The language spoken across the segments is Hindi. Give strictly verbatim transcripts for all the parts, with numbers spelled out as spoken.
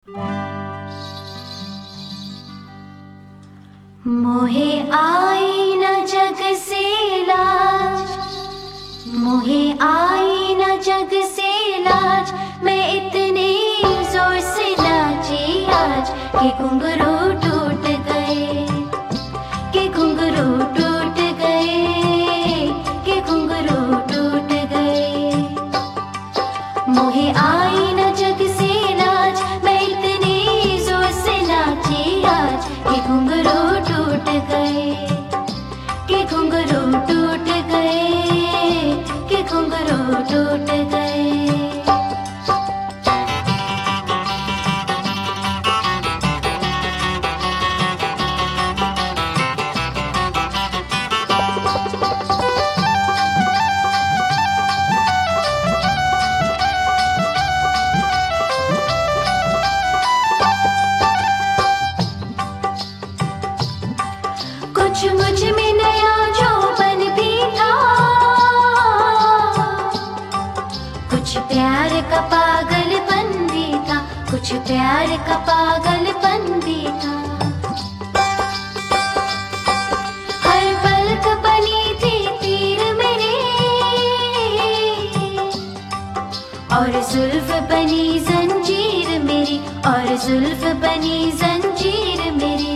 मोहे आई न जग से लाज, मोहे आई न जग से लाज, मैं इतने जोर से नाची आज कि घुंघरू टूट गए, कि घुंघरू टूट गए, कि घुंघरू टूट गए। मोहे आई न जग से लाज, मैं इतने जोर से नाची आज कि घुंघरू टूट गए, कि घुंघरू टूट गए, कि घुंघरू टूट गए। कुछ मुझ में नया जोबन भी था, कुछ प्यार का पागलपन भी था, कुछ प्यार का पागलपन भी था। हर पलक बनी थी तीर मेरे, और जुल्फ बनी जंजीर मेरी, और जुल्फ बनी जंजीर मेरी।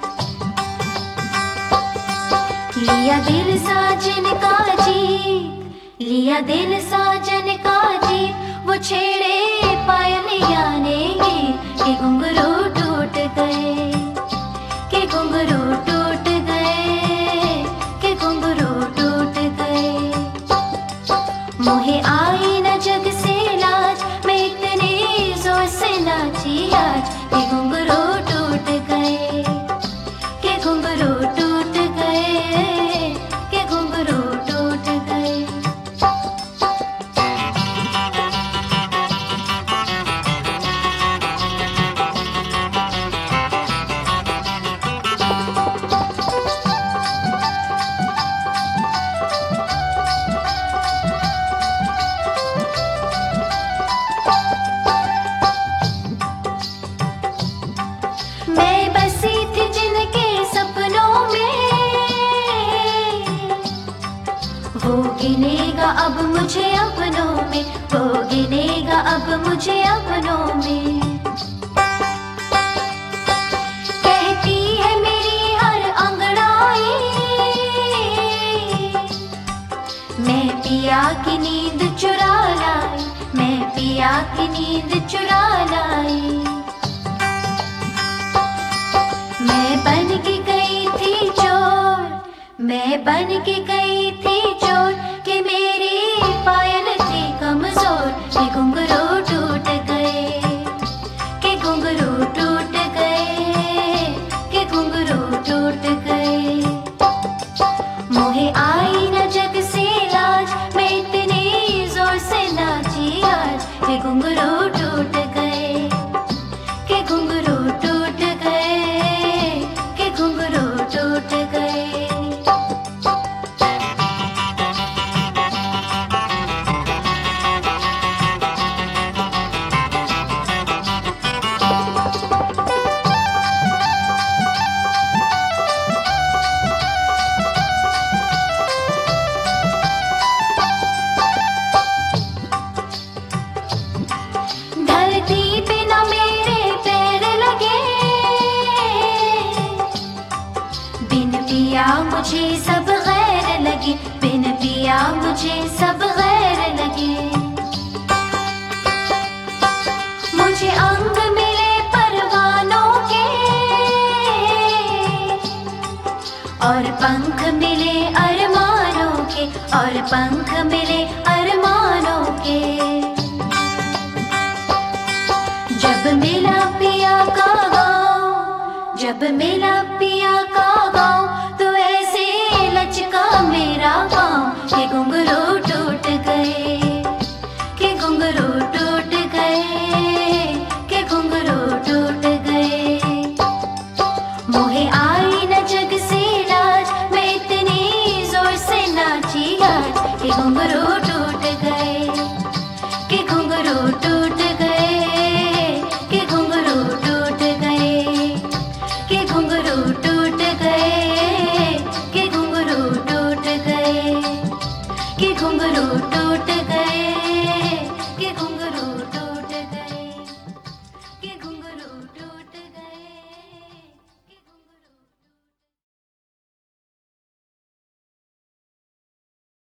लिया दिल साजन का जीत, लिया दिल साजन का जीत, वो छेड़े पायलिया ने कि घुंघरू टूट गए, कि घुंघरू टूट गए, कि घुंघरू टूट गए। मोहे आई न जग से लाज, मैं इतने जोर से नाची आज कि घुंघरू टूट गए, कि घुंघरू टूट गए, कि घुंघरू टूट गए। मैं बसी थी जिनके सपनों में, वो गिनेगा अब मुझे अपनों में, वो गिनेगा अब मुझे अपनों में। कहती है मेरी हर अंगड़ाई, मैं पिया की नींद चुरा लाई, मैं पिया की नींद चुरा लाई। मैं बन के गई थी चोर, मैं बन के गई थी चोर, कि मेरी पायल थी कमजोर, कि घुंघरू टूट गए, कि घुंघरू टूट गए, कि घुंघरू टूट गए। मोहे आई न जग से लाज, मैं इतने जोर से नाची आज कि घुंघरू टूट गए, कि घुंघरू टूट गए, कि घुंघरू टूट गए। धरती पे न मेरे पैर लगे, बिन पिया मुझे सब गैर लगे, बिन पिया मुझे सब गैर लगे। मुझे अंग मिले परवानों के, और पंख मिले अरमानों के, और पंख मिले अरमानों के। जब मिला पिया का गाँव, जब मिला पिया